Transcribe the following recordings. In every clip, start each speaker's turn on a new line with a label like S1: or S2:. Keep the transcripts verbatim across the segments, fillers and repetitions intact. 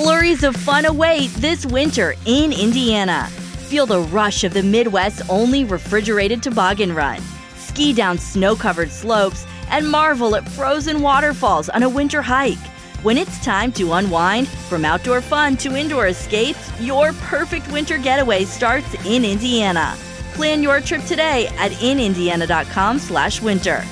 S1: Flurries of fun await this winter in Indiana. Feel the rush of the Midwest's only refrigerated toboggan run. Ski down snow-covered slopes and marvel at frozen waterfalls on a winter hike. When it's time to unwind, from outdoor fun to indoor escapes, your perfect winter getaway starts in Indiana. Plan your trip today at in indiana dot com slash winter.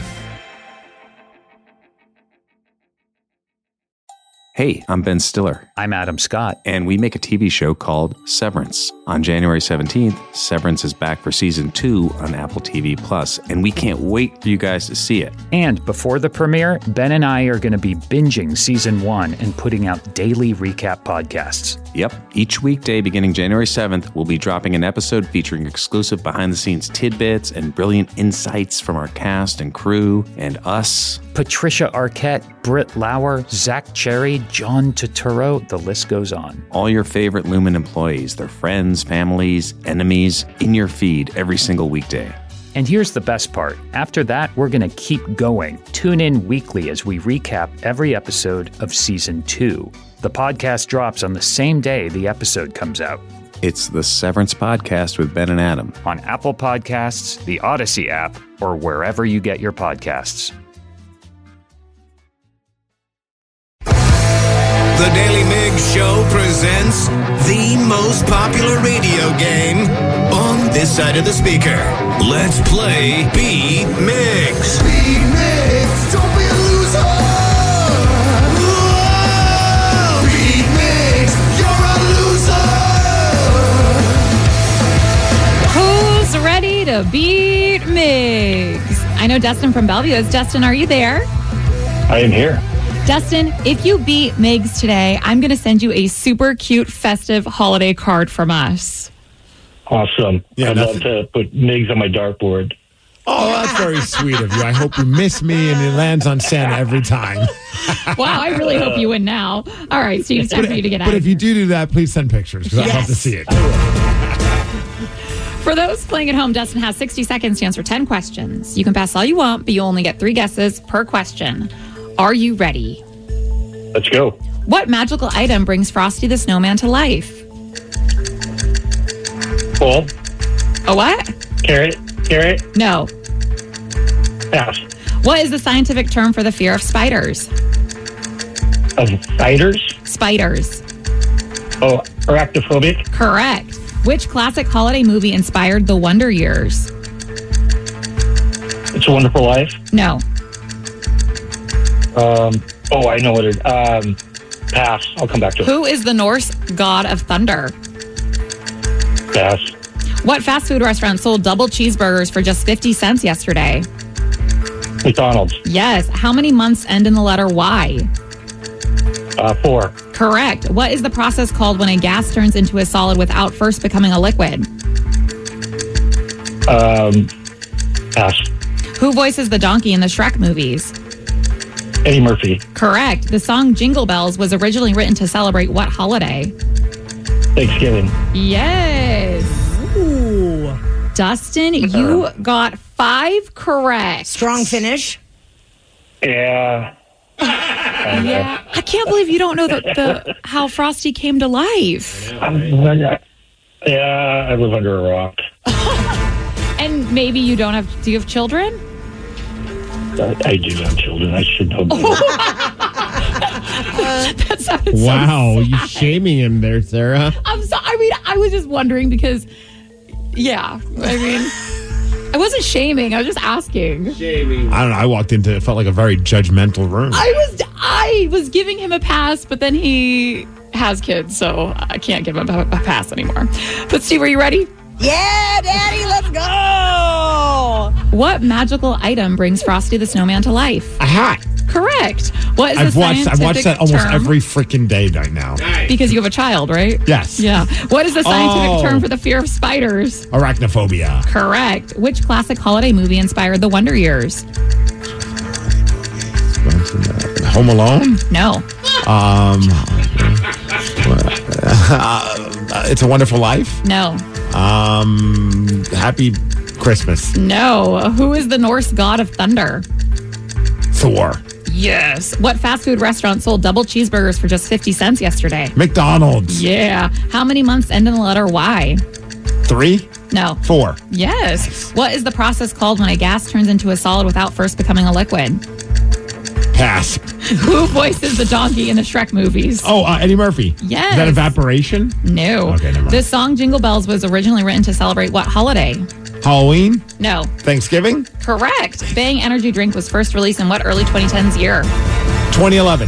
S2: Hey, I'm Ben Stiller.
S3: I'm Adam Scott.
S2: And we make a T V show called Severance. On January seventeenth, Severance is back for season two on Apple T V Plus, and we can't wait for you guys to see it.
S3: And before the premiere, Ben and I are going to be binging season one and putting out daily recap podcasts.
S2: Yep. Each weekday beginning January seventh, we'll be dropping an episode featuring exclusive behind-the-scenes tidbits and brilliant insights from our cast and crew and us.
S3: Patricia Arquette, Britt Lauer, Zach Cherry, John Turturro, the list goes on.
S2: All your favorite Lumen employees, their friends, families, enemies, in your feed every single weekday.
S3: And here's the best part. After that, we're going to keep going. Tune in weekly as we recap every episode of season two. The podcast drops on the same day the episode comes out.
S2: It's the Severance Podcast with Ben and Adam.
S3: On Apple Podcasts, the Odyssey app, or wherever you get your podcasts.
S4: The Daily Migs Show presents the most popular radio game on this side of the speaker. Let's play Beat Migs. Beat Migs, don't be a loser. Whoa! Beat Migs, you're a loser.
S5: Who's ready to beat Migs? I know Dustin from Bellevue is. Dustin, are you there?
S6: I am here.
S5: Dustin, if you beat Migs today, I'm going to send you a super cute festive holiday card from us.
S6: Awesome.
S7: Yeah,
S6: I'd
S7: nothing-
S6: love to put Migs on my dartboard.
S7: Oh, that's very sweet of you. I hope you miss me and it lands on Santa every time.
S5: Wow, I really hope you win now. All right, Steve, it's time for you to get out
S7: But
S5: of
S7: if you do do that, please send pictures because I'd love to see it.
S5: For those playing at home, Dustin has sixty seconds to answer ten questions. You can pass all you want, but you only get three guesses per question. Are you ready?
S6: Let's go.
S5: What magical item brings Frosty the Snowman to life?
S6: Ball.
S5: A what?
S6: Carrot. Carrot.
S5: No.
S6: Pass.
S5: What is the scientific term for the fear of spiders?
S6: Of spiders.
S5: Spiders.
S6: Oh, arachnophobic.
S5: Correct. Which classic holiday movie inspired the Wonder Years?
S6: It's a Wonderful Life.
S5: No.
S6: Um. Oh, I know what it. Um. Pass. I'll come back to it.
S5: Who is the Norse god of thunder?
S6: Pass.
S5: What fast food restaurant sold double cheeseburgers for just fifty cents yesterday?
S6: McDonald's.
S5: Yes. How many months end in the letter Y?
S6: Uh. Four.
S5: Correct. What is the process called when a gas turns into a solid without first becoming a liquid?
S6: Um. Pass.
S5: Who voices the donkey in the Shrek movies?
S6: Eddie Murphy.
S5: Correct. The song Jingle Bells was originally written to celebrate what holiday?
S6: Thanksgiving.
S5: Yes. Ooh. Dustin, you got five correct.
S8: Strong finish.
S6: Yeah.
S5: Yeah. I can't believe you don't know the, the how Frosty came to life.
S6: I'm, yeah. I live under a rock.
S5: And maybe you don't have, do you have children?
S6: I, I do have children. I should know.
S5: That sounded so
S7: Wow,
S5: sad.
S7: you shaming him there, Sarah.
S5: I'm sorry. I mean, I was just wondering because, yeah, I mean, I wasn't shaming. I was just asking.
S7: I don't know. I walked into it, felt like a very judgmental room.
S5: I was, I was giving him a pass, but then he has kids, so I can't give him a, a pass anymore. But Steve, are you ready?
S8: Yeah, Daddy, let's go.
S5: What magical item brings Frosty the Snowman to life?
S7: A hat.
S5: Correct. What is
S7: I've
S5: the
S7: watched. I've watched that almost
S5: term?
S7: every freaking day right now.
S5: Because you have a child, right?
S7: Yes.
S5: Yeah. What is the scientific
S7: Oh.
S5: term for the fear of spiders?
S7: Arachnophobia.
S5: Correct. Which classic holiday movie inspired the Wonder Years?
S7: Home Alone.
S5: No.
S7: Um. uh, It's a Wonderful Life.
S5: No.
S7: Um. Happy Christmas.
S5: No. Who is the Norse god of thunder?
S7: Thor.
S5: Yes. What fast food restaurant sold double cheeseburgers for just fifty cents yesterday?
S7: McDonald's.
S5: Yeah. How many months end in the letter Y?
S7: Three?
S5: No.
S7: Four.
S5: Yes. What is the process called when a gas turns into a solid without first becoming a liquid?
S7: Pass.
S5: Who voices the donkey in the Shrek movies?
S7: Oh, uh, Eddie Murphy.
S5: Yes.
S7: Is that evaporation?
S5: No.
S7: Okay, never mind.
S5: The song Jingle Bells was originally written to celebrate what holiday?
S7: Halloween?
S5: No.
S7: Thanksgiving?
S5: Correct. Bang Energy Drink was first released in what early twenty tens year?
S7: twenty eleven.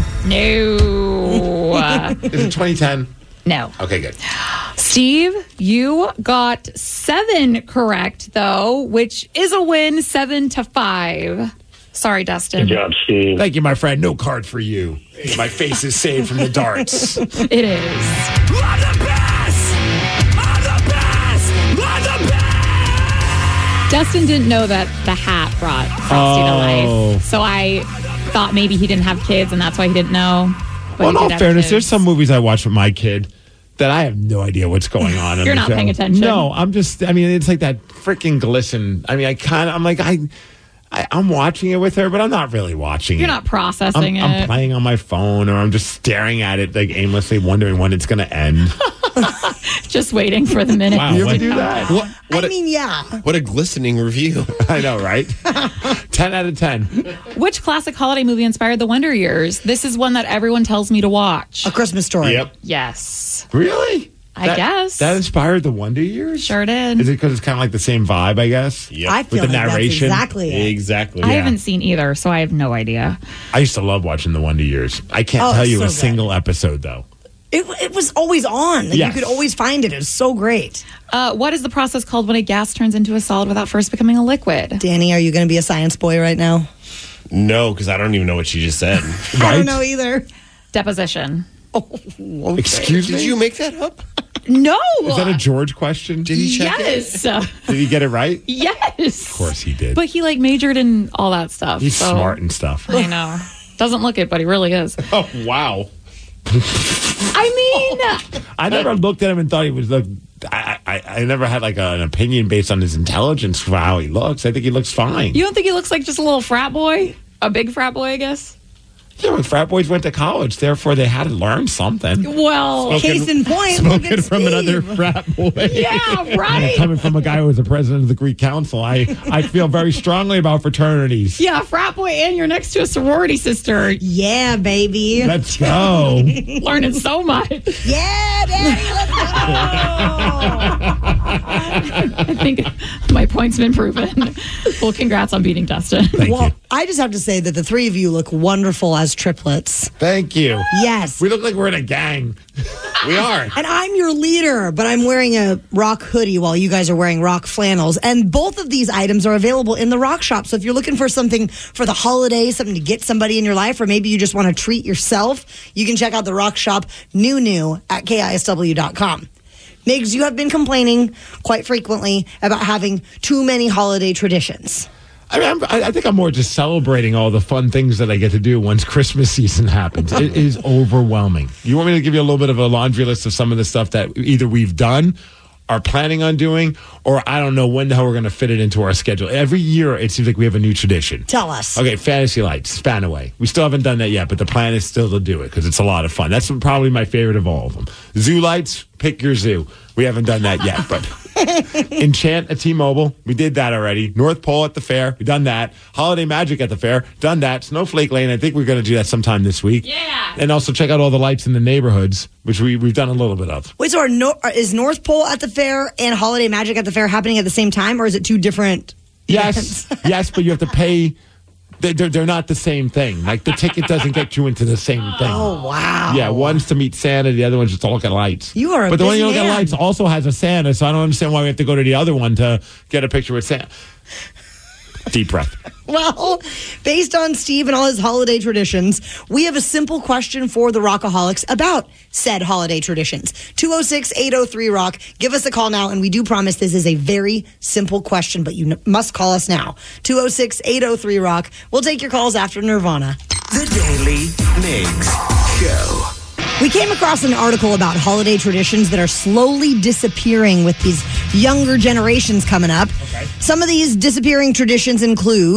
S5: No. Uh,
S7: Is it twenty ten?
S5: no.
S7: Okay, good.
S5: Steve, you got seven correct, though, which is a win, seven to five. Sorry, Dustin.
S6: Good job, Steve.
S7: Thank you, my friend. No card for you. My face is saved from the darts.
S5: It is.
S4: I'm the best! I'm the best! I'm the best!
S5: Dustin didn't know that the hat brought Frosty
S7: Oh.
S5: to life. So I thought maybe he didn't have kids, and that's why he didn't know. But
S7: Well, in
S5: he
S7: all
S5: did have
S7: fairness,
S5: kids.
S7: there's some movies I watch with my kid that I have no idea what's going on. in
S5: You're
S7: the
S5: not
S7: show.
S5: paying attention.
S7: No, I'm just, I mean, it's like that freaking glisten. I mean, I kind of, I'm like, I, I, I'm watching it with her, but I'm not really watching
S5: You're
S7: it.
S5: not processing
S7: I'm,
S5: it.
S7: I'm playing on my phone, or I'm just staring at it, like aimlessly wondering when it's going to end.
S5: Just waiting for the minute.
S7: Wow, you ever
S9: what-
S7: do that?
S9: What, what,
S8: I
S9: a,
S8: mean, yeah.
S9: what a glistening review.
S7: I know, right? ten out of ten.
S5: Which classic holiday movie inspired the Wonder Years? This is one that everyone tells me to watch.
S8: A Christmas Story.
S7: Yep.
S5: Yes.
S7: Really?
S5: I
S7: That-
S5: guess.
S7: That inspired the Wonder Years?
S5: Sure did.
S7: Is it because it's kind of like the same vibe, I guess?
S9: Yep.
S8: I feel
S7: With the
S8: like
S7: narration?
S8: that's exactly it.
S9: Exactly.
S5: I
S7: Yeah.
S5: haven't seen either, so I have no idea.
S7: I used to love watching the Wonder Years. I can't
S8: Oh,
S7: tell
S8: it's
S7: you
S8: so
S7: a
S8: good.
S7: single episode, though.
S8: It, it was always on. Like,
S7: Yes.
S8: You could always find it. It was so great.
S5: Uh, what is the process called when a gas turns into a solid without first becoming a liquid?
S8: Danny, are you going to be a science boy right now?
S9: No, because I don't even know what she just said.
S8: I
S7: Right?
S8: don't know either.
S5: Deposition.
S7: Excuse
S9: Did
S7: me?
S9: you make that up?
S5: No.
S7: Is that a George question?
S9: Did he check it?
S5: Yes. Uh,
S7: Did he get it right?
S5: yes.
S7: Of course he did.
S5: But he like majored in all that stuff.
S7: He's
S5: so-
S7: smart and stuff.
S5: I know. Doesn't look it, but he really is.
S7: Oh, wow.
S5: I mean,
S7: I never looked at him and thought he was like. I, I, I never had like a, an opinion based on his intelligence for how he looks. I think he looks fine.
S5: you don't think he looks like just a little frat boy? A big frat boy, I guess?
S7: Yeah, when frat boys went to college, therefore they had to learn something.
S5: Well,
S8: Case in point, look
S7: Spoken
S8: at
S7: from
S8: Steve.
S7: another frat boy.
S5: yeah, right.
S7: Coming from a guy who was the president of the Greek Council, I, I feel very strongly about fraternities.
S5: Yeah, frat boy, and you're next to a sorority sister.
S8: Yeah, baby.
S7: Let's go.
S5: Learning so much.
S8: Yeah, Daddy, let's go.
S5: I think my point's been proven. Well, congrats on beating Dustin.
S7: Thank
S8: Well,
S7: you.
S8: I just have to say that the three of you look wonderful as triplets.
S7: Thank you.
S8: Yes.
S7: We look like we're in a gang.
S9: We are.
S8: And I'm your leader, but I'm wearing a rock hoodie while you guys are wearing rock flannels. And both of these items are available in the Rock Shop. So if you're looking for something for the holidays, something to get somebody in your life, or maybe you just want to treat yourself, you can check out the Rock Shop new new at K I S W dot com. Migs, you have been complaining quite frequently about having too many holiday traditions.
S7: I mean, I'm, I I think I'm more just celebrating all the fun things that I get to do once Christmas season happens. It is overwhelming. You want me to give you a little bit of a laundry list of some of the stuff that either we've done, are planning on doing, or I don't know when the hell we're going to fit it into our schedule. Every year, it seems like we have a new tradition.
S8: Tell us.
S7: Okay, Fantasy Lights, Spanaway. We still haven't done that yet, but the plan is still to do it because it's a lot of fun. That's probably my favorite of all of them. Zoo Lights, pick your zoo. We haven't done that yet, but Enchant at T-Mobile, we did that already. North Pole at the fair, we done that. Holiday Magic at the fair, done that. Snowflake Lane, I think we're going to do that sometime this week.
S5: Yeah.
S7: And also check out all the lights in the neighborhoods, which we, we've done a little bit of.
S8: Wait, so are no, are- is North Pole at the fair and Holiday Magic at the fair happening at the same time, or is it two different
S7: Yes, yes, but you have to pay. they- They're, they're not the same thing. Like the ticket doesn't get you into the same thing.
S8: Oh, wow.
S7: Yeah, one's to meet Santa, the other one's just to look at lights.
S8: You are a
S7: But the one
S8: busy
S7: you look at
S8: man.
S7: lights also has a Santa, so I don't understand why we have to go to the other one to get a picture with Santa. Deep breath.
S8: Well, based on Steve and all his holiday traditions, we have a simple question for the Rockaholics about said holiday traditions. two oh six, eight oh three, rock. Give us a call now, and we do promise this is a very simple question, but you n- must call us now. two oh six, eight oh three, rock. We'll take your calls after Nirvana.
S4: The Daily Migs Show.
S8: We came across an article about holiday traditions that are slowly disappearing with these younger generations coming up. Okay. Some of these disappearing traditions include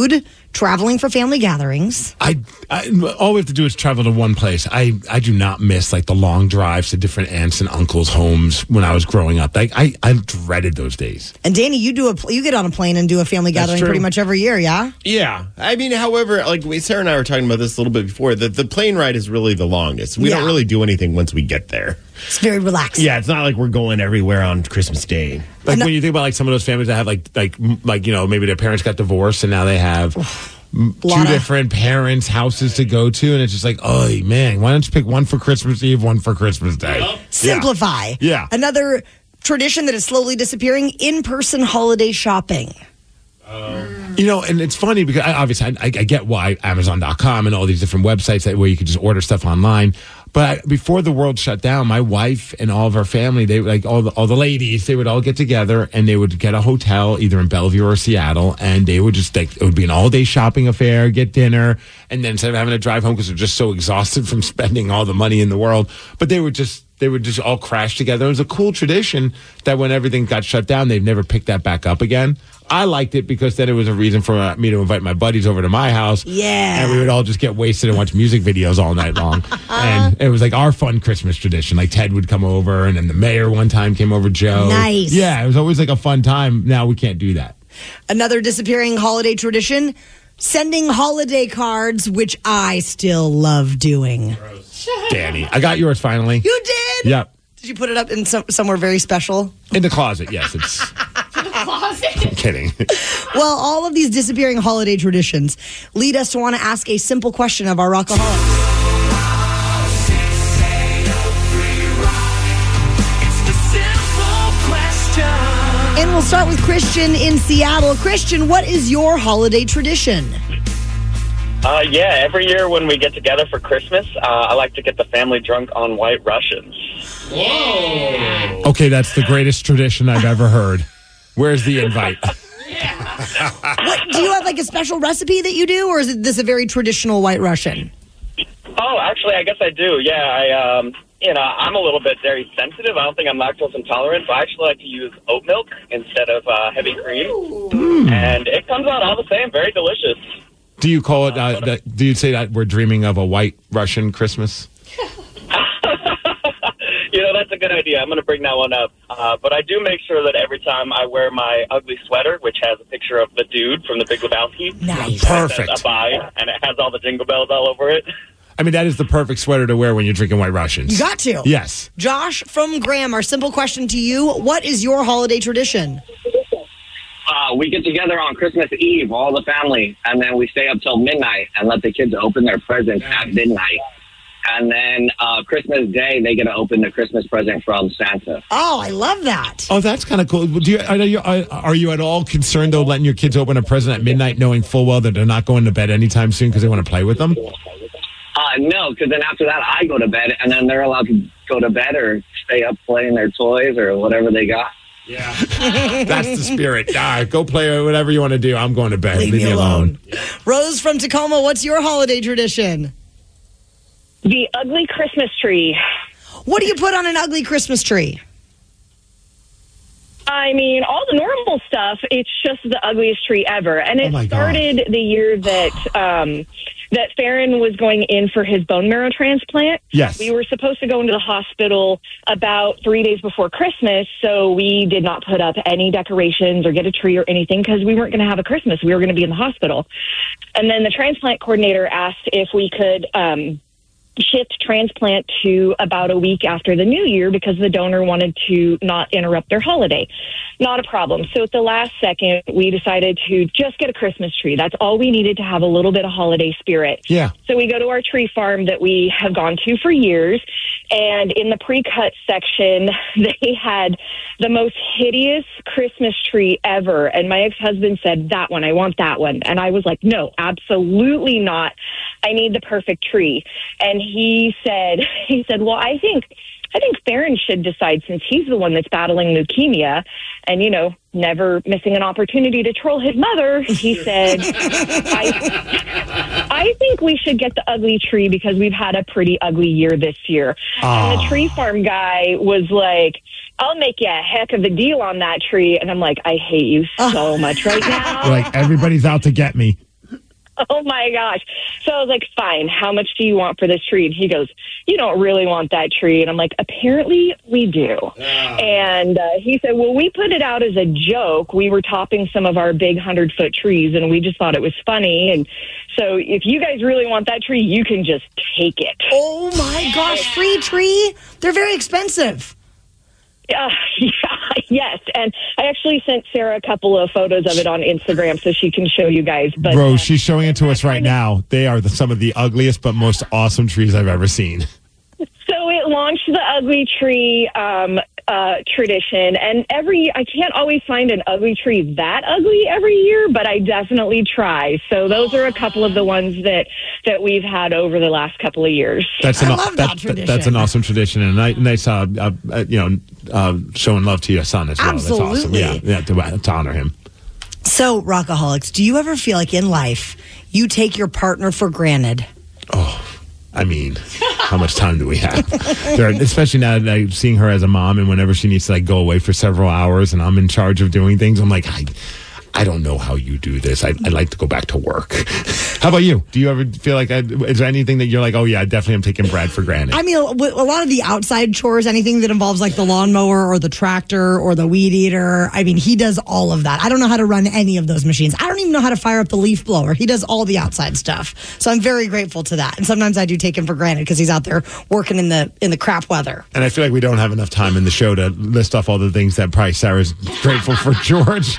S8: traveling for family gatherings.
S7: I, I all we have to do is travel to one place. I, I do not miss like the long drives to different aunts and uncles' homes when I was growing up. Like I, I dreaded those days.
S8: And Danny, you do a you get on a plane and do a family
S7: That's
S8: gathering
S7: true.
S8: pretty much every year, yeah?
S9: Yeah. I mean, however, like we, Sarah and I were talking about this a little bit before, that the plane ride is really the longest. We
S8: Yeah.
S9: don't really do anything once we get there.
S8: It's very relaxing.
S9: Yeah, it's not like we're going everywhere on Christmas Day.
S7: Like when you think about like some of those families that have like like m- like you know maybe their parents got divorced and now they have m- two
S8: Lot of-
S7: different parents' houses to go to, and it's just like, oh man, why don't you pick one for Christmas Eve, one for Christmas Day?
S8: Simplify.
S7: Yeah.
S8: Another tradition that is slowly disappearing, in-person holiday shopping.
S7: You know, and it's funny because I, obviously I, I get why Amazon dot com and all these different websites that where you could just order stuff online. But I, before the world shut down, my wife and all of our family, they like all the all the ladies, they would all get together and they would get a hotel either in Bellevue or Seattle, and they would just like it would be an all day shopping affair, get dinner, and then instead of having to drive home because they're just so exhausted from spending all the money in the world, but they would just. They would just all crash together. It was a cool tradition that when everything got shut down, they've never picked that back up again. I liked it because then it was a reason for uh, me to invite my buddies over to my house.
S8: Yeah.
S7: And we would all just get wasted and watch music videos all night long. And it was like our fun Christmas tradition. Like Ted would come over, and then the mayor one time came over, Joe.
S8: Nice.
S7: Yeah, it was always like a fun time. Now we can't do that.
S8: Another disappearing holiday tradition, sending holiday cards, which I still love doing.
S7: Danny, I got yours finally.
S8: You did?
S7: Yep.
S8: Did you put it up in some, somewhere very special?
S7: In the closet, yes. It's. I'm kidding.
S8: Well, all of these disappearing holiday traditions lead us to want to ask a simple question of our Rockaholics. And we'll start with Christian in Seattle. Christian, what is your holiday tradition?
S10: Uh, yeah, every year when we get together for Christmas, uh, I like to get the family drunk on White Russians.
S7: Okay, that's the greatest tradition I've ever heard. Where's the invite?
S8: What, do you have like a special recipe that you do, or is it this a very traditional White Russian?
S10: Oh, actually, I guess I do. Yeah, I, um, you know, I'm a little bit dairy sensitive. I don't think I'm lactose intolerant, so I actually like to use oat milk instead of uh, heavy cream. Mm. And it comes out all the same, very delicious.
S7: Do you call it, uh, that, do you say that we're dreaming of a White Russian Christmas?
S10: You know, that's a good idea. I'm going to bring that one up. Uh, but I do make sure that every time I wear my ugly sweater, which has a picture of the dude from The Big Lebowski.
S8: Nice.
S7: Perfect.
S10: It says Abide, and it has all the jingle bells all over it.
S7: I mean, that is the perfect sweater to wear when you're drinking White Russians.
S8: You got to.
S7: Yes.
S8: Josh from Graham, our simple question to you. What is your holiday tradition?
S11: Uh, we get together on Christmas Eve, all the family, and then we stay up till midnight and let the kids open their presents at midnight. And then uh, Christmas Day, they get to open the Christmas present from Santa.
S8: Oh, I love that.
S7: Oh, that's kind of cool. Do you, are, you, are you at all concerned, though, letting your kids open a present at midnight knowing full well that they're not going to bed anytime soon because they want to play with them?
S11: Uh, no, because then after that, I go to bed, and then they're allowed to go to bed or stay up playing their toys or whatever they got.
S7: Yeah. That's the spirit. Ah, go play whatever you want to do. I'm going to bed.
S8: Leave,
S7: Leave
S8: me
S7: me alone.
S8: alone. Rose from Tacoma, what's your holiday tradition?
S12: The ugly Christmas tree.
S8: What do you put on an ugly Christmas tree?
S12: I mean, all the normal stuff. It's just the ugliest tree ever. And it
S7: Oh my God.
S12: started the year that um, that Farron was going in for his bone marrow transplant.
S7: Yes.
S12: We were supposed to go into the hospital about three days before Christmas, so we did not put up any decorations or get a tree or anything because we weren't going to have a Christmas. We were going to be in the hospital. And then the transplant coordinator asked if we could um, shift transplant to about a week after the new year because the donor wanted to not interrupt their holiday. Not a problem. So at the last second, we decided to just get a Christmas tree. That's all we needed to have a little bit of holiday spirit.
S7: Yeah.
S12: So we go to our tree farm that we have gone to for years, and in the pre-cut section, they had the most hideous Christmas tree ever. And my ex-husband said, that one, I want that one. And I was like, no, absolutely not. I need the perfect tree. And he said, he said, well, I think, I think Farron should decide since he's the one that's battling leukemia and, you know, never missing an opportunity to troll his mother. He said, I, I think we should get the ugly tree because we've had a pretty ugly year this year.
S7: Oh.
S12: And the tree farm guy was like, I'll make you a heck of a deal on that tree. And I'm like, I hate you so much right now.
S7: Like, everybody's out to get me.
S12: Oh, my gosh. So I was like, fine, how much do you want for this tree? And he goes, you don't really want that tree. And I'm like, apparently we do. Oh. And uh, he said, well, we put it out as a joke. We were topping some of our big hundred-foot trees, and we just thought it was funny. And so if you guys really want that tree, you can just take it.
S8: Oh, my gosh, free tree? They're very expensive.
S12: Uh, yeah, yes. And I actually sent Sarah a couple of photos of it on Instagram so she can show you guys. But
S7: Rose,
S12: uh,
S7: she's showing it to us right now. They are the, some of the ugliest but most awesome trees I've ever seen.
S12: So it launched the ugly tree um, uh, tradition, and every I can't always find an ugly tree that ugly every year, but I definitely try. So those are a couple of the ones that, that we've had over the last couple of years.
S7: That's an,
S8: I love that
S7: that,
S8: tradition.
S7: That's an awesome tradition, and a nice, uh, uh, you know, uh, showing love to your son as well.
S8: Absolutely.
S7: That's awesome. Yeah, yeah, to, to honor him.
S8: So, Rockaholics, do you ever feel like in life you take your partner for granted?
S7: Oh, I mean, how much time do we have? There, especially now that I'm seeing her as a mom, and whenever she needs to like go away for several hours, and I'm in charge of doing things, I'm like, I, I don't know how you do this. I, I'd like to go back to work. How about you? Do you ever feel like that? Is there anything that you're like, oh yeah, I definitely am taking Brad for granted?
S8: I mean, a, a lot of the outside chores, anything that involves like the lawnmower or the tractor or the weed eater, I mean, he does all of that. I don't know how to run any of those machines. I don't even know how to fire up the leaf blower. He does all the outside stuff. So I'm very grateful to that. And sometimes I do take him for granted because he's out there working in the in the crap weather.
S7: And I feel like we don't have enough time in the show to list off all the things that probably Sarah's grateful for George.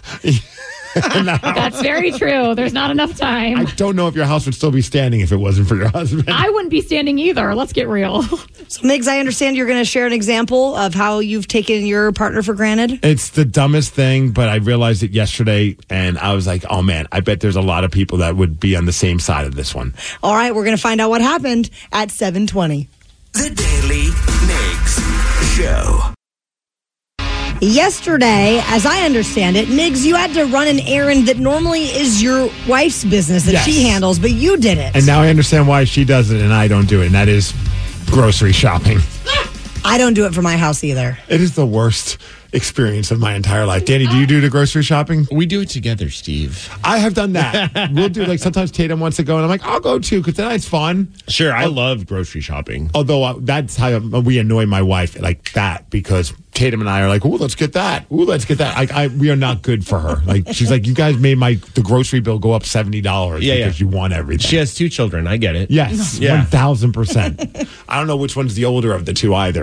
S5: That's very true. There's not enough time.
S7: I don't know if your house would still be standing if it wasn't for your husband.
S5: I wouldn't be standing either. Let's get real.
S8: So, Migs, I understand you're going to share an example of how you've taken your partner for granted.
S7: It's the dumbest thing, but I realized it yesterday, and I was like, oh, man, I bet there's a lot of people that would be on the same side of this one.
S8: All right, we're going to find out what happened at seven twenty.
S4: The Daily Migs Show.
S8: Yesterday, as I understand it, Migs, you had to run an errand that normally is your wife's business that
S7: Yes.
S8: she handles, but you did it.
S7: And now I understand why she does it and I don't do it, and that is grocery shopping.
S8: I don't do it for my house either.
S7: It is the worst experience of my entire life. Danny, do you do the grocery shopping?
S9: We do it together, Steve.
S7: I have done that. We'll do, like, sometimes Tatum wants to go, and I'm like, I'll go too, because then it's fun.
S9: Sure, I love grocery shopping.
S7: Although uh, that's how we annoy my wife like that, because Tatum and I are like, ooh, let's get that. Ooh, let's get that. Like, I, we are not good for her. Like, she's like, you guys made my the grocery bill go up seventy dollars
S9: Yeah,
S7: because
S9: yeah.
S7: you want everything.
S9: She has two children. I get it.
S7: Yes,
S9: Yeah.
S7: one thousand percent. I don't know which one's the older of the two either.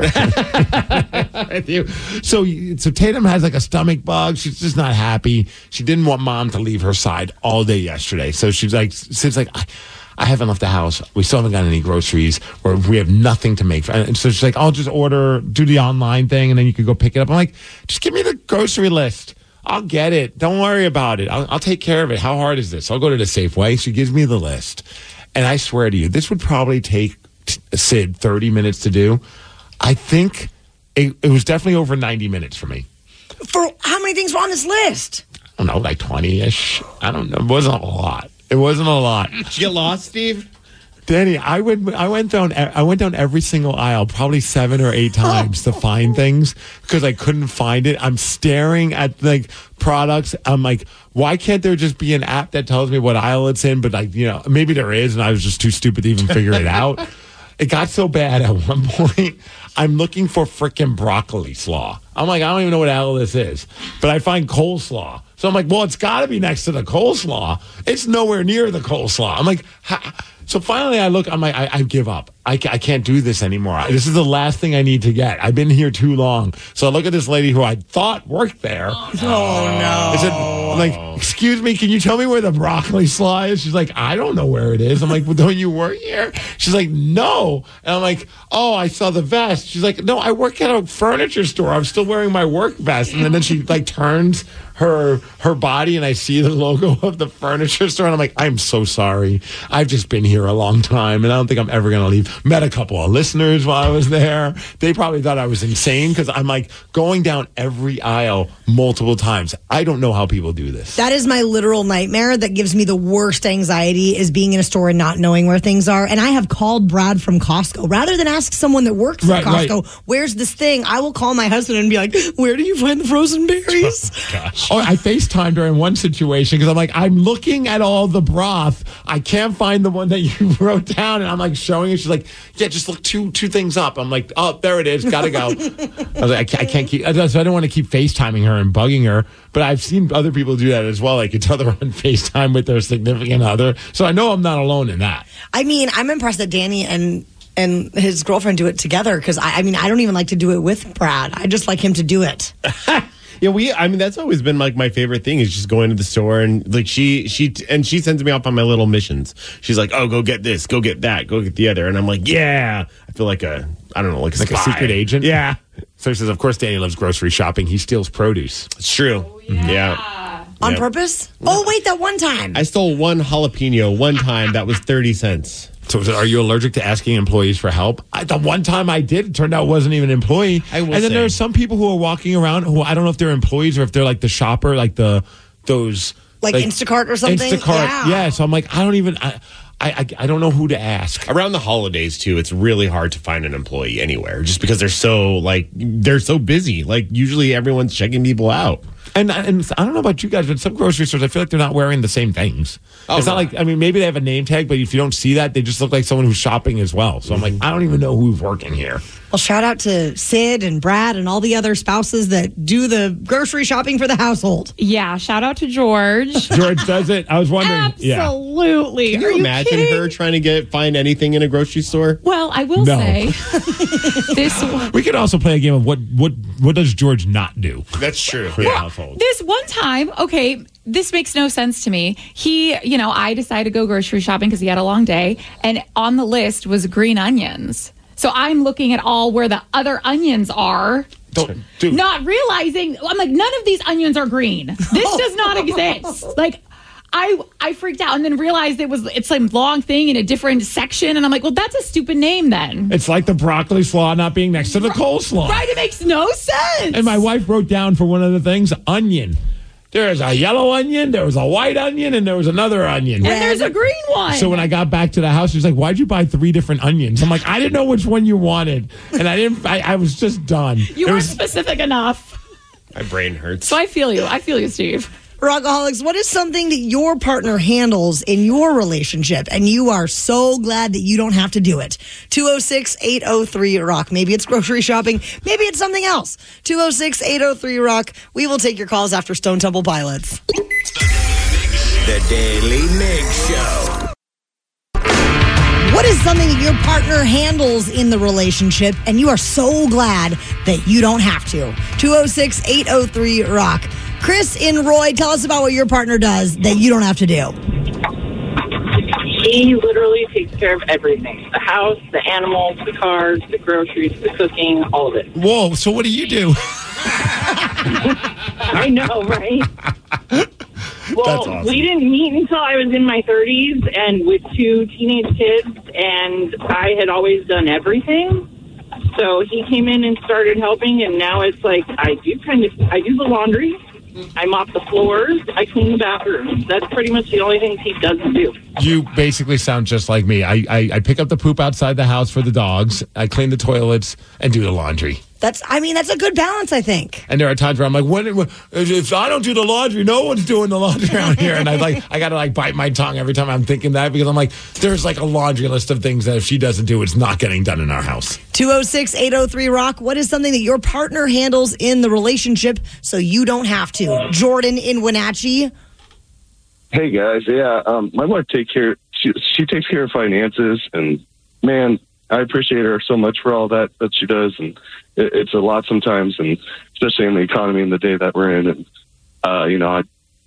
S7: so, so Tatum has like a stomach bug. She's just not happy. She didn't want mom to leave her side all day yesterday. So she's like, since like, I, I haven't left the house. We still haven't got any groceries, or we have nothing to make. And so she's like, I'll just order, do the online thing, and then you can go pick it up. I'm like, just give me the grocery list. I'll get it. Don't worry about it. I'll, I'll take care of it. How hard is this? I'll go to the Safeway. She gives me the list. And I swear to you, this would probably take Sid thirty minutes to do. I think it, it was definitely over ninety minutes for me.
S8: For how many things were on this list?
S7: I don't know, like twenty-ish. I don't know. It wasn't a lot. It wasn't a lot.
S9: Did you get lost, Steve?
S7: Danny, I went I went down I went down every single aisle probably seven or eight times to find things because I couldn't find it. I'm staring at like products. I'm like, why can't there just be an app that tells me what aisle it's in? But like, you know, maybe there is, and I was just too stupid to even figure it out. It got so bad at one point, I'm looking for frickin' broccoli slaw. I'm like, I don't even know what the hell this is. But I find coleslaw. So I'm like, well, it's got to be next to the coleslaw. It's nowhere near the coleslaw. I'm like, ha. So finally I look, I'm like, I, I give up. I, I can't do this anymore. This is the last thing I need to get. I've been here too long. So I look at this lady who I thought worked there.
S8: Oh, no.
S7: I said, like, excuse me, can you tell me where the broccoli slaw is? She's like, I don't know where it is. I'm like, well, don't you work here? She's like, no. And I'm like, oh, I saw the vest. She's like, no, I work at a furniture store. I'm still wearing my work vest. And then she like turns her her body and I see the logo of the furniture store. And I'm like, I'm so sorry. I've just been here a long time and I don't think I'm ever going to leave. Met a couple of listeners while I was there. They probably thought I was insane because I'm like going down every aisle multiple times. I don't know how people do this.
S8: That is my literal nightmare. That gives me the worst anxiety, is being in a store and not knowing where things are. And I have called Brad from Costco. Rather than ask someone that works at
S7: Right,
S8: Costco,
S7: right.
S8: where's this thing? I will call my husband and be like, where do you find the frozen berries?
S7: Gosh. Oh, I FaceTimed her in one situation because I'm like, I'm looking at all the broth. I can't find the one that you wrote down. And I'm like showing her. She's like, yeah, just look two two things up. I'm like, oh, there it is. Gotta go. I was like, I can't, I can't keep, so I don't want to keep FaceTiming her and bugging her. But I've seen other people do that as well. Like it's other on FaceTime with their significant other. So I know I'm not alone in that.
S8: I mean, I'm impressed that Danny and and his girlfriend do it together because, I, I mean, I don't even like to do it with Brad. I just like him to do it.
S9: Yeah, we. I mean, that's always been like my favorite thing is just going to the store and like she she and she sends me off on my little missions. She's like, "Oh, go get this, go get that, go get the other," and I'm like, "Yeah." I feel like a I don't know, like a,
S7: Like a
S9: spy.
S7: secret agent?
S9: Yeah,
S7: So he says, of course, Danny loves grocery shopping. He steals produce.
S9: it's true. Yeah.
S8: On
S9: Yeah.
S8: purpose? Oh, wait, that one time.
S9: I stole one jalapeno one time. That was thirty cents.
S7: So is it- are you allergic to asking employees for help? I, the one time I did, it turned out it wasn't even an employee.
S9: I will
S7: and then
S9: say-
S7: there are some people who are walking around who I don't know if they're employees or if they're like the shopper, like the those
S8: Like Instacart or something?
S7: Instacart,
S8: Yeah.
S7: yeah. So I'm like, I don't even. I, I, I, I don't know who to ask.
S9: Around the holidays too, it's really hard to find an employee anywhere, just because they're so like they're so busy. Like usually everyone's checking people out.
S7: And and I don't know about you guys, but some grocery stores, I feel like they're not wearing the same things.
S9: Oh,
S7: it's not
S9: no.
S7: like, I mean, maybe they have a name tag, but if you don't see that, they just look like someone who's shopping as well. So I'm like, I don't even know who's working here.
S8: Well, shout out to Sid and Brad and all the other spouses that do the grocery shopping for the household.
S5: Yeah, shout out to George.
S7: George does it. I was wondering. Yeah.
S5: Absolutely.
S9: Can
S5: Are
S9: you
S5: you
S9: imagine
S5: kidding?
S9: her trying to get find anything in a grocery store?
S5: Well, I will
S7: No.
S5: say this one.
S7: We could also play a game of what what what does George not do
S9: That's true.
S7: for the household.
S5: This one time, okay, this makes no sense to me. He, you know, I decided to go grocery shopping because he had a long day, and on the list was green onions. So I'm looking at all where the other onions are,
S7: Don't, dude,
S5: not realizing, I'm like, none of these onions are green. This does not exist. Like, I I freaked out and then realized it was it's some long thing in a different section, and I'm like, well, that's a stupid name then.
S7: it's like the broccoli slaw not being next to the coleslaw.
S5: Right? It makes no sense.
S7: And my wife wrote down for one of the things, onion. There's a yellow onion, there was a white onion, and there was another onion.
S5: and there's a green one.
S7: So when I got back to the house, she was like, "Why'd you buy three different onions?" I'm like, "I didn't know which one you wanted, and I didn't. I, I was just done."
S5: you
S7: It
S5: weren't
S7: was-
S5: specific enough.
S9: My brain hurts.
S5: So I feel you. I feel you, Steve.
S8: Rockaholics, what is something that your partner handles in your relationship and you are so glad that you don't have to do it? two oh six, eight oh three, rock. Maybe it's grocery shopping. Maybe it's something else. two oh six, eight oh three, rock. We will take your calls after Stone Temple Pilots.
S4: The Daily Mig Show.
S8: What is something that your partner handles in the relationship and you are so glad that you don't have to? two oh six, eight oh three, rock. Chris in Roy, tell us about what your partner does that you don't have to do.
S13: He literally takes care of everything. The house, the animals, the cars, the groceries, the cooking, all of it.
S7: Whoa! So what do you do?
S13: I know, right? Well,
S7: That's awesome.
S13: we didn't meet until I was in my thirties and with two teenage kids, and I had always done everything. So he came in and started helping, and now it's like I do kind of, I do the laundry, I mop the floors, I clean the bathrooms. That's pretty much the only things he doesn't do.
S7: You basically sound just like me. I, I I pick up the poop outside the house for the dogs. I clean the toilets and do the laundry.
S8: That's, I mean, that's a good balance, I think.
S7: And there are times where I'm like, when, if I don't do the laundry, no one's doing the laundry around here. And I like, I gotta like bite my tongue every time I'm thinking that because I'm like, there's like a laundry list of things that if she doesn't do, it's not getting done in our house.
S8: two oh six, eight oh three, rock. What is something that your partner handles in the relationship so you don't have to? Jordan in Wenatchee.
S14: Hey guys, yeah, um, my wife take care. She she takes care of finances, and man, I appreciate her so much for all that that she does, and it, it's a lot sometimes, and especially in the economy in the day that we're in. And uh, you know, I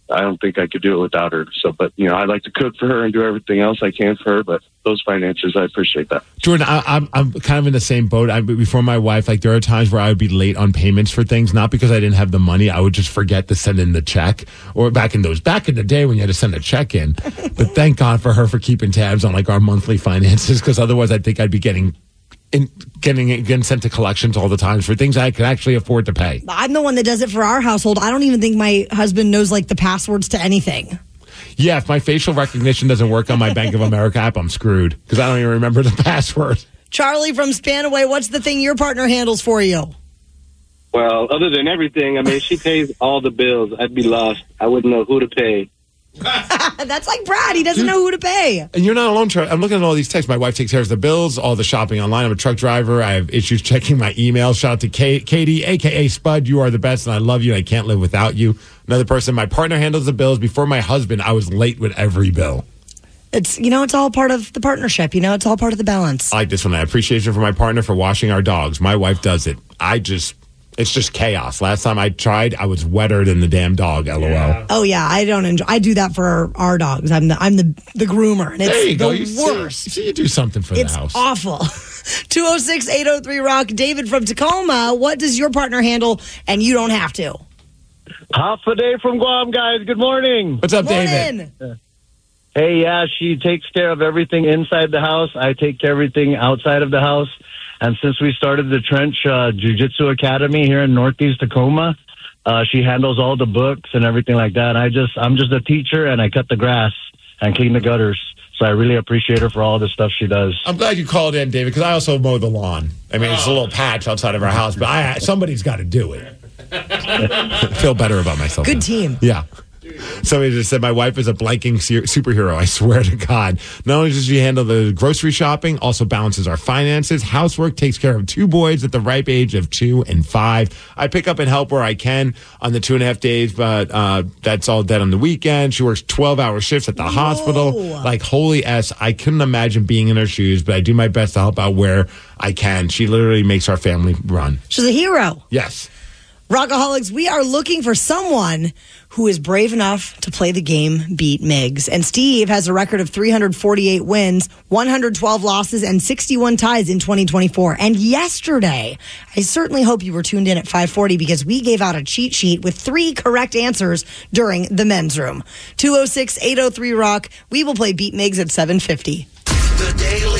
S14: I don't think I could do it without her. So, but, you know, I like to cook for her and do everything else I can for her. But those finances, I appreciate that.
S7: Jordan, I, I'm I'm kind of in the same boat. I, before my wife, like there are times where I would be late on payments for things, not because I didn't have the money. I would just forget to send in the check. Or back in those back in the day when you had to send a check in. But thank God for her for keeping tabs on like our monthly finances, because otherwise I think I'd be getting in, getting getting sent to collections all the time for things I could actually afford to pay.
S8: I'm the one that does it for our household. I don't even think my husband knows like the passwords to anything.
S7: Yeah, if my facial recognition doesn't work on my Bank of America app, I'm screwed because I don't even remember the password.
S8: Charlie from Spanaway, what's the thing your partner handles for you?
S15: Well, other than everything, I mean, she pays all the bills. I'd be lost. I wouldn't know who to pay.
S8: That's like Brad. He doesn't know who to pay.
S7: And you're not alone, Charlie. I'm looking at all these texts. My wife takes care of the bills, all the shopping online. I'm a truck driver. I have issues checking my emails. Shout out to Kate, Katie, a k a. Spud. You are the best, and I love you, and I can't live without you. Another person, my partner handles the bills. Before my husband, I was late with every bill.
S8: It's, you know, it's all part of the partnership. You know, it's all part of the balance.
S7: I like this one. I appreciation for my partner for washing our dogs. My wife does it. I just... It's just chaos. Last time I tried, I was wetter than the damn dog. LOL. Yeah.
S8: Oh yeah, I don't enjoy. I do that for our, our dogs. I'm the I'm the the groomer, and it's
S7: there you
S8: the
S7: go. You
S8: worst.
S7: See, see, you do something for
S8: it's
S7: the house.
S8: Awful. two oh six, eight oh three, rock. David from Tacoma. What does your partner handle, and you don't have to?
S16: Half a day from Guam, guys. Good morning.
S7: What's up,
S8: Morning.
S16: David? Hey, yeah, she takes care of everything inside the house. I take care of everything outside of the house. And since we started the Trench uh, Jiu-Jitsu Academy here in Northeast Tacoma, uh, she handles all the books and everything like that. I just, I'm just a teacher, and I cut the grass and clean the gutters. So I really appreciate her for all the stuff she does.
S7: I'm glad you called in, David, because I also mow the lawn. I mean, it's a little patch outside of our house, but I, somebody's got to do it. I feel better about myself.
S8: Good
S7: now.
S8: team.
S7: Yeah. Somebody just said my wife is a blanking su- superhero. I swear to God. Not only does she handle the grocery shopping, also balances our finances. Housework, takes care of two boys at the ripe age of two and five. I pick up and help where I can on the two and a half days, but uh, that's all dead on the weekend. She works twelve-hour shifts at the Whoa. hospital. Like, holy S, I couldn't imagine being in her shoes, but I do my best to help out where I can. She literally makes our family run.
S8: She's a hero.
S7: Yes.
S8: Rockaholics, we are looking for someone who is brave enough to play the game Beat Migs. And Steve has a record of three hundred forty-eight wins, one hundred twelve losses, and sixty-one ties in twenty twenty-four. And yesterday, I certainly hope you were tuned in at five forty because we gave out a cheat sheet with three correct answers during the men's room. two oh six, eight oh three, rock. We will play Beat Migs at seven fifty.
S4: The Daily